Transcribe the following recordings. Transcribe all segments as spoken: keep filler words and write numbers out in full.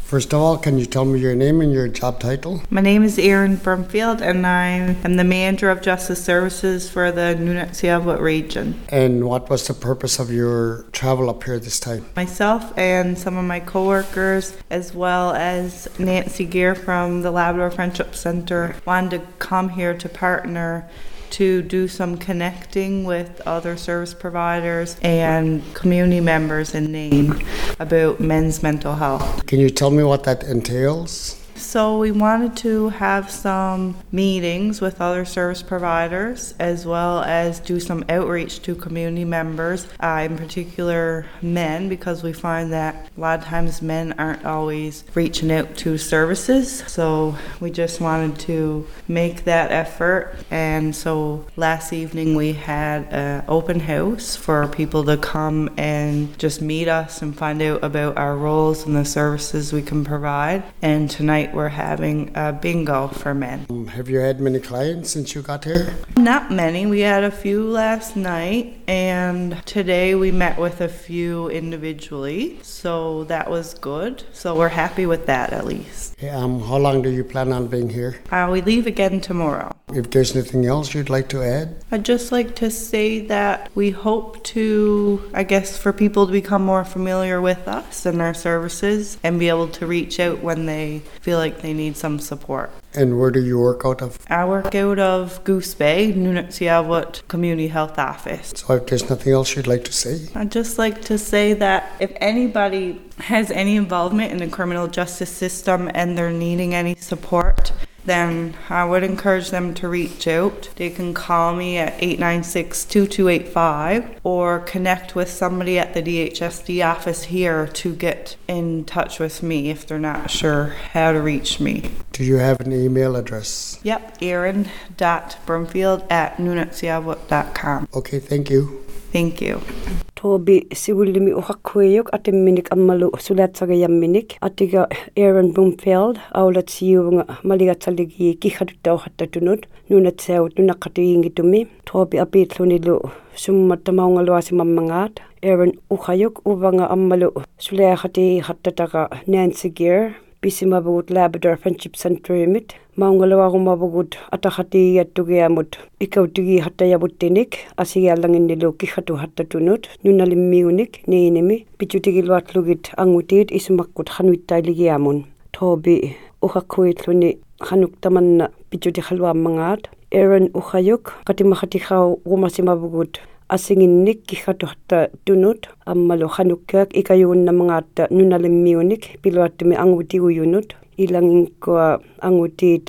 First of all, can you tell me your name and your job title? My name is Erin Brumfield, and I am the Manager of Justice Services for the Nunatsiavut region. And what was the purpose of your travel up here this time? Myself and some of my coworkers, as well as Nancy Gear from the Labrador Friendship Centre, wanted to come here to partner to do some connecting with other service providers and community members in Nain about men's mental health. Can you tell me what that entails? So we wanted to have some meetings with other service providers as well as do some outreach to community members, uh, in particular men, because we find that a lot of times men aren't always reaching out to services. So we just wanted to make that effort. And so last evening we had an open house for people to come and just meet us and find out about our roles and the services we can provide. And tonight we're having a bingo for men. Um, have you had many clients since you got here? Not many. We had a few last night, and today we met with a few individually, so that was good. So we're happy with that at least. Okay, um, how long do you plan on being here? Uh, we leave again tomorrow. If there's anything else you'd like to add? I'd just like to say that we hope to, I guess, for people to become more familiar with us and our services and be able to reach out when they feel like they need some support. And where do you work out of? I work out of Goose Bay, Nunatsiavut Community Health Office. So if there's nothing else you'd like to say? I'd just like to say that if anybody has any involvement in the criminal justice system and they're needing any support, then I would encourage them to reach out. They can call me at eight nine six, two two eight five or connect with somebody at the D H S D office here to get in touch with me if they're not sure how to reach me. Do you have an email address? Yep, erin dot brumfield at nunatsiavut dot com. Okay, thank you. Thank you. Tobi siwulimi uhakweyok atimminik ammalu sulatsagayamminik atiga Erin Brumfield aulatsiunga maligatsaligi kihadutau hattatunut nunatsiavut nunaqatiingitumi Tobi apitlunilu summattamaungaluasimammangaat Erin uhayok uvanga ammalu sulakhati hattataka Nancy Gear Pisimabugut Labrador Friendship Centre imit maungalawarumabugut atakhati yattugiamut ikautigi hattayabuttinik asigiallanginnilu kihatu hattatunut nunalimmiunik niinimi pichutigiluatlugit angutiit isumakkut hanuittailigiamun Tobi uhakkuitluni hanuktamanna pichutihalluammangaat Erin uhayuk qatimakhatikhau rumasimabugut asinginnik kihatu hattatunut ammalu hanukkaak ikayuunnamangaatta nunalimmiunik piluattumi angutiuyunut ilangingkua angutiit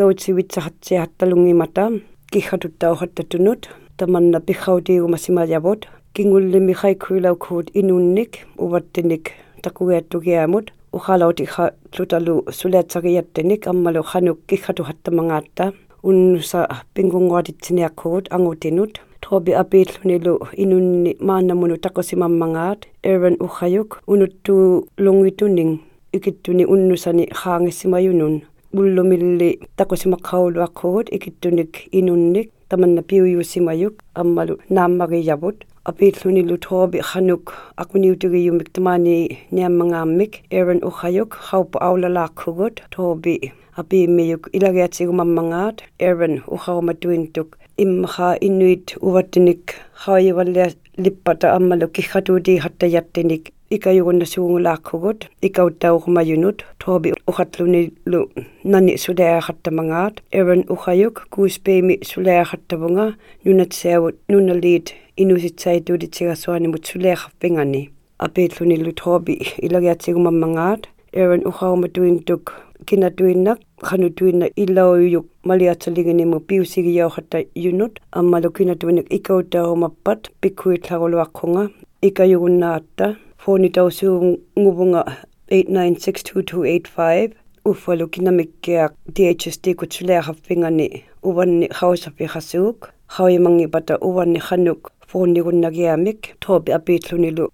ikautsiwitsahatsihattalungimata kihatutau hattatunut tamanna pihautiigumasimajavut kingullimi haikuilaukhuut inunnik uvattinik takuiattugiamut uhalautikha lutalu sulatsagiyattinik ammalu hanuk kihatu hattamangaatta unnusa pingunguatitsiниakkuut angutinut Tobi apitlunilu inunni maannamunu takosimammangaat Erin uhayuk unuttu lungituning ikittuni unnusani haangisimayunun bullumilli takosimakhauluakkuut ikittunik inunnik tamanna piuyusimayuk ammalu naammagiyavut apitlunilu Tobi hanuk akuniutigiyumik tamani niammangaammik Erin uhayuk haupu aulalaakkugut Tobi apiimiyuk ilagiatsigumammangaat Erin uhaumatuintuk immaha inuit uvattinik haayivallia lippata ammalu kihatuuti hattayattinik ikayugunna suungulaakkugut ikauttaurumayunut Tobi uhatlunilu nani sulaakhattamangaat Erin uhayuk kuuspeimi sulaakhattavunga nunatsiavut nunaliit inusitsaituutitsigassuanimut sulaakhappingani apitlunilu Tobi ilagiatsigumammangaat Erin uhaumatuintuk kinatuinnak khanutuinna ilauyuk maliatsaliginimu piusigiyauhatta yunut ammalu kinatuinnak ikauttaarumappat pikkuitlaruluaqqunga ikayugunnaatta phonitausuunguvunga eight nine six, two two eight five uffalu kinamikkiaq D H S D kutsulaaqaffingani uvanni hausapihasuuk hauyimangipata uvanni khanuk phonnigunnagiamik Tobi apitlunilu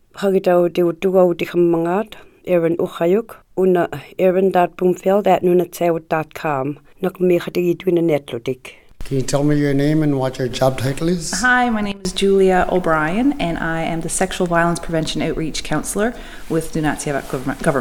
hagitautiuttugautihammangaat Erin uhayuk una erin dot brumfield at nunatsiavut dot com nakmiikhatigituina netlutik. Can you tell me your name and what your job title is? Hi, my name is Julia O'Brien, and I am the Sexual Violence Prevention Outreach Counselor with Nunatsiavut Government.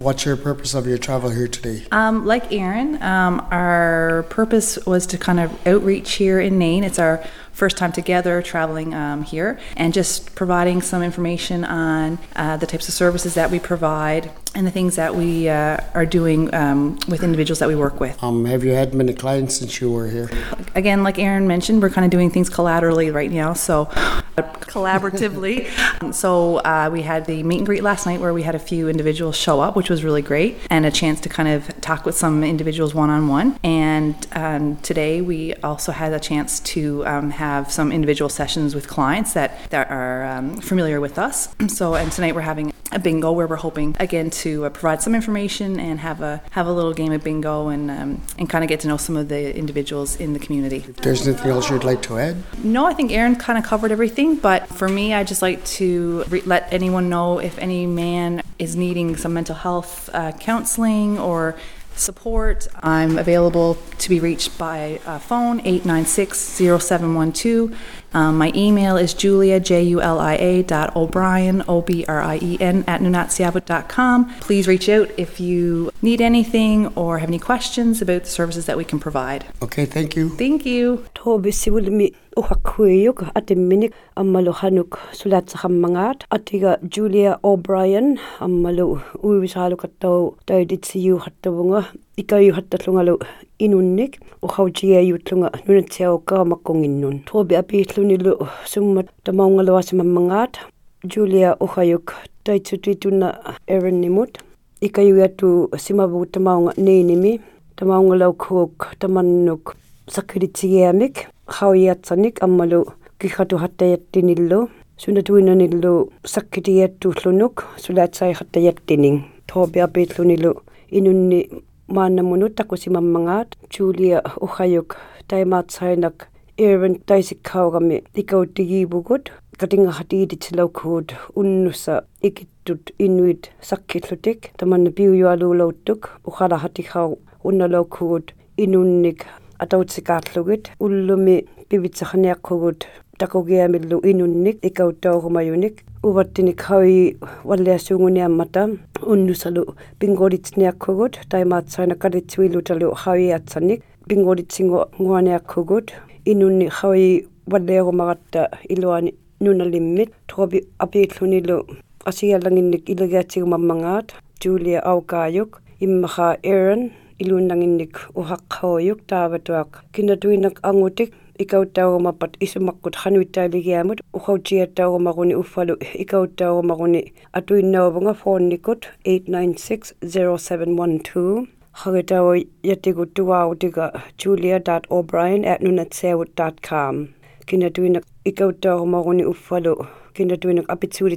What's your purpose of your travel here today? Um, like Aaron, um, our purpose was to kind of outreach here in Nain. It's our first time together traveling um, here, and just providing some information on uh, the types of services that we provide and the things that we uh, are doing um, with individuals that we work with. Um, have you had many clients since you were here? Again, like Aaron mentioned, we're kind of doing things collaterally right now, so collaboratively. so uh, we had the meet and greet last night where we had a few individuals show up, which was really great, and a chance to kind of talk with some individuals one-on-one. And um, today we also had a chance to um, have some individual sessions with clients that, that are um, familiar with us. So, and tonight we're having a bingo where we're hoping again to uh, provide some information and have a have a little game of bingo and um, and kind of get to know some of the individuals in the community. If there's anything else you'd like to add? No, I think Aaron kind of covered everything, but for me, I just like to re- let anyone know if any man is needing some mental health uh, counseling or support. I'm available to be reached by uh, phone eight nine six, zero seven one two. Um, my email is julia, J U L I A, dot O'Brien, O B R I E N, at nunatsiavut dot com. Please reach out if you need anything or have any questions about the services that we can provide. Okay, thank you. Thank you. Tobi siwulmi uhakuyuk atiminik ammalu hanuk sulatsahammangat atiga Julia O'Brien ammalu uivisalu kattau taiditsiyu hattavunga ikayu hattatlungalu inunnik uhaujiya yutlunga nunatsiau kamakonginnun tobi apitlunilu summat tamaungaluasimammangat Julia uhayuk taitsutituna Aaron nimut ikayuyatu simavu tamaunga neinimi tamaungalau kuk tamannuk sakiritsiamik hawiyatsanik ammalu kihatu hattayattinillu sunatuinanillu sakkitiyattuullunuk sulatsai hattayattining tobi apitlunilu inunni maannamunut takusimammangaat Julia uhayuk taimatsainak Aaron taisikkaugami ikauttigiibugut katinga hatiiditsilaukuut unnussa ikittut inuit sakkitlutik tamanna piuyualuulauttuk uhara hatikau unnalaukuut inunnik atautsikaarlugit ullumi pivitsaqaniaqqugut takugiamillu inunnik ikauttaurumayunik uvattinik hawi walliassuunguniammata unnusalu pingolitsniaqqugut taimaatsaina kalitsiuilutalu hawiatsanik pingolitsingo nguaniaqqugut inunni hawi walliarumaratta iluani nunalimmit trobi apiitlunilu asialanginnik ilagiatsigumammangaat Julia Aukaayuk immaha Aaron ilunnanginnik uhaqqauyuk taavatuaq kinatuinak angutik ikauttaurumapat isumaqqut hanuittaaligiamut uqautiattaurumaruni uffalu ikauttaurumaruni atuinnauvunga foonnikut eight nine six, zero seven one two hagitawa yatigut tuwautiga julia dot o'brien at nunatsiavut dot com kinatuinak ikauttaurumaruni uffalu kinatuinak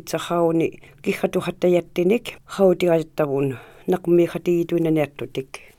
apitsuulitsaqauni kihatu hattayattinik hautigajattavun naqmi khatiituinaniattutik.